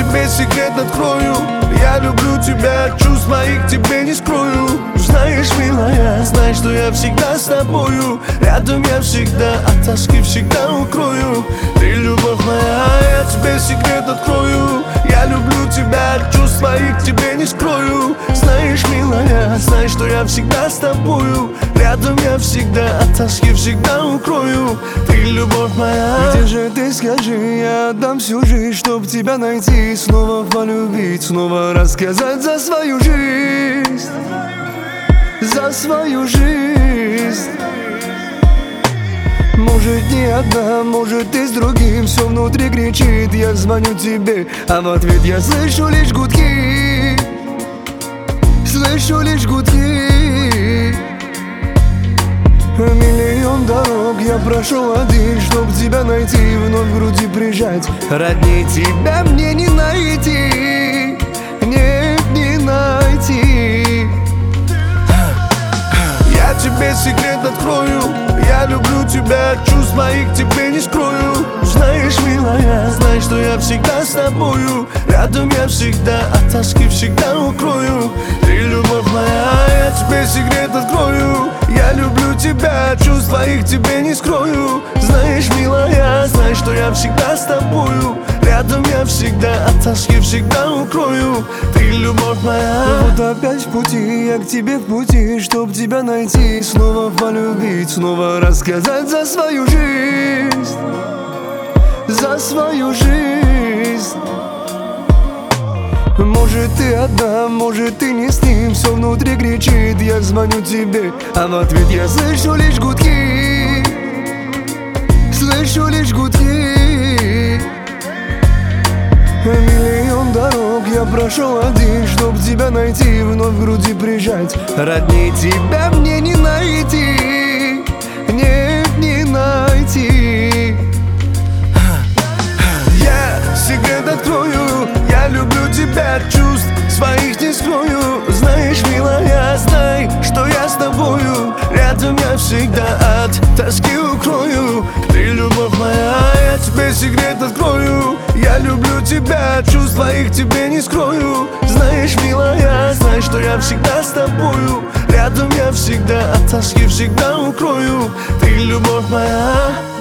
тебе секрет открою. Я люблю тебя, чувств моих тебе не скрою. Знаешь, милая, знай, что я всегда с тобою. Рядом я всегда, от тоски всегда укрою. Ты любовь моя, я тебе секрет открою. Я люблю тебя, чувств моих тебе не скрою. Знаешь, милая, знай, что я всегда с тобою. Рядом я всегда, от тоски всегда укрою. Ты любовь моя. Где же ты, скажи, я отдам всю жизнь, чтоб тебя найти, снова полюбить, снова рассказать за свою жизнь, за свою жизнь. Может, не одна, может, ты с другим. Все внутри кричит, я звоню тебе, а в ответ я слышу лишь гудки. Слышу лишь гудки. Миллион дорог я прошел один, чтоб тебя найти, вновь в груди прижать. Родней тебя мне не найти, нет, не найти. Я тебе секрет открою. Я люблю тебя, чувств моих тебе не скрою. Знаешь, милая, знай, что я всегда с тобою. Рядом я всегда, от тоски всегда укрою. Ты любовь моя, я тебе секрет открою. Я люблю тебя, чувств твоих тебе не скрою. Знаешь, милая, знай, что я всегда с тобою. Рядом я всегда, от тоски всегда укрою. Ты любовь моя. Вот опять в пути, я к тебе в пути, чтоб тебя найти, снова полюбить, снова рассказать за свою жизнь, за свою жизнь. Может, ты одна, может, ты не с ним. Все внутри кричит, я звоню тебе, а в ответ я слышу лишь гудки. Слышу лишь гудки. Миллион дорог я прошел один, чтоб тебя найти, вновь в груди прижать. Родней тебя мне не найти, нет, не найти. Я секрет открою. Я люблю тебя, чувств своих не скрою. Знаешь, милая, знай, что я с тобою. Рядом я всегда, от тоски укрою. Ты любовь моя, я тебе секрет открою. Я люблю тебя, чувств твоих тебе не скрою. Знаешь, милая, знай, что я всегда с тобою. Рядом я всегда, от тоски всегда укрою. Ты любовь моя.